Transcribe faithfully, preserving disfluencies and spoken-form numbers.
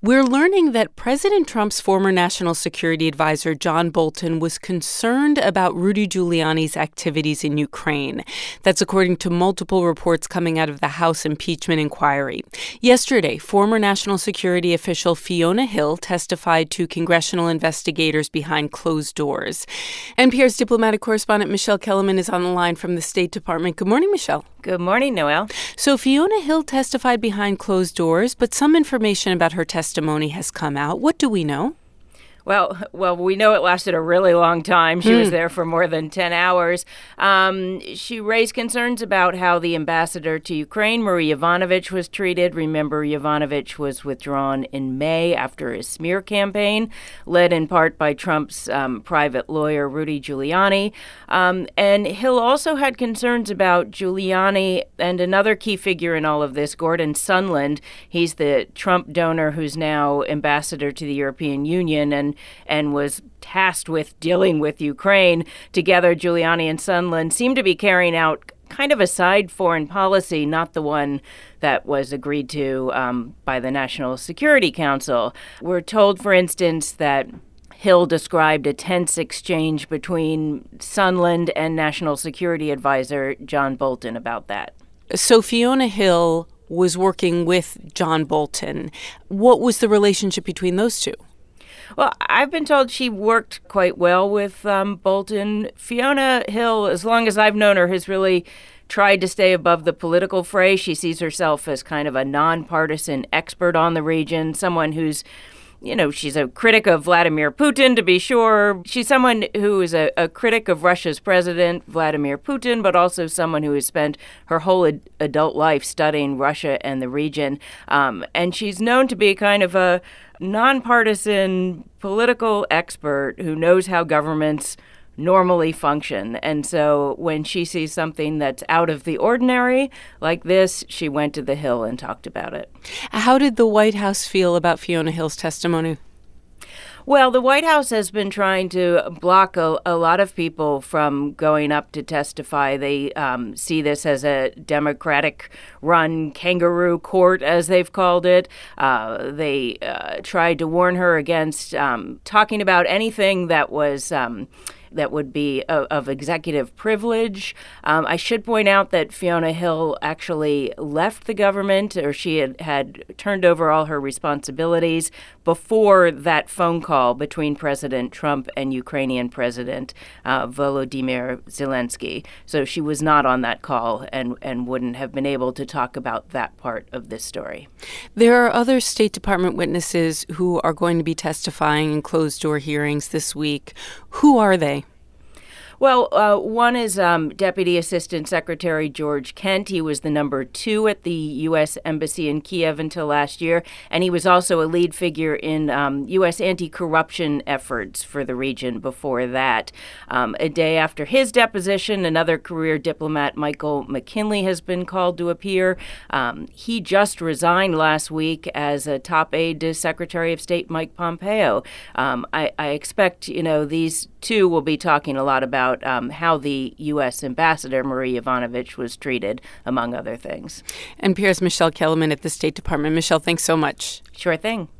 We're learning that President Trump's former national security advisor, John Bolton, was concerned about Rudy Giuliani's activities in Ukraine. That's according to multiple reports coming out of the House impeachment inquiry. Yesterday, former national security official Fiona Hill testified to congressional investigators behind closed doors. N P R's diplomatic correspondent Michelle Kellerman is on the line from the State Department. Good morning, Michelle. Good morning, Noelle. So Fiona Hill testified behind closed doors, but some information about her testimony has come out. What do we know? Well, well, we know it lasted a really long time. She mm. was there for more than ten hours. Um, she raised concerns about how the ambassador to Ukraine, Marie Yovanovitch, was treated. Remember, Yovanovitch was withdrawn in May after a smear campaign, led in part by Trump's um, private lawyer, Rudy Giuliani. Um, and Hill also had concerns about Giuliani and another key figure in all of this, Gordon Sondland. He's the Trump donor who's now ambassador to the European Union and and was tasked with dealing with Ukraine. Together, Giuliani and Sondland seem to be carrying out kind of a side foreign policy, not the one that was agreed to um, by the National Security Council. We're told, for instance, that Hill described a tense exchange between Sondland and National Security Advisor John Bolton about that. So Fiona Hill was working with John Bolton. What was the relationship between those two? Well, I've been told she worked quite well with um, Bolton. Fiona Hill, as long as I've known her, has really tried to stay above the political fray. She sees herself as kind of a nonpartisan expert on the region, someone who's, you know, she's a critic of Vladimir Putin, to be sure. She's someone who is a, a critic of Russia's president, Vladimir Putin, but also someone who has spent her whole ad- adult life studying Russia and the region. Um, and she's known to be kind of a nonpartisan political expert who knows how governments normally function. And so when she sees something that's out of the ordinary like this, she went to the Hill and talked about it. How did the White House feel about Fiona Hill's testimony? Well, the White House has been trying to block a, a lot of people from going up to testify. They um, see this as a Democratic-run kangaroo court, as they've called it. Uh, they uh, tried to warn her against um, talking about anything that was um, that would be of, of executive privilege. Um, I should point out that Fiona Hill actually left the government, or she had, had turned over all her responsibilities before that phone call between President Trump and Ukrainian President uh, Volodymyr Zelensky. So she was not on that call and, and wouldn't have been able to talk about that part of this story. There are other State Department witnesses who are going to be testifying in closed-door hearings this week. Who are they? Well, uh, one is um, Deputy Assistant Secretary George Kent. He was the number two at the U S Embassy in Kiev until last year, and he was also a lead figure in um, U S anti-corruption efforts for the region before that. Um, a day after his deposition, another career diplomat, Michael McKinley, has been called to appear. Um, he just resigned last week as a top aide to Secretary of State Mike Pompeo. Um, I, I expect, you know, these two will be talking a lot about Um, how the U S ambassador, Marie Yovanovitch, was treated, among other things. N P R's Michelle Kellerman at the State Department. Michelle, thanks so much. Sure thing.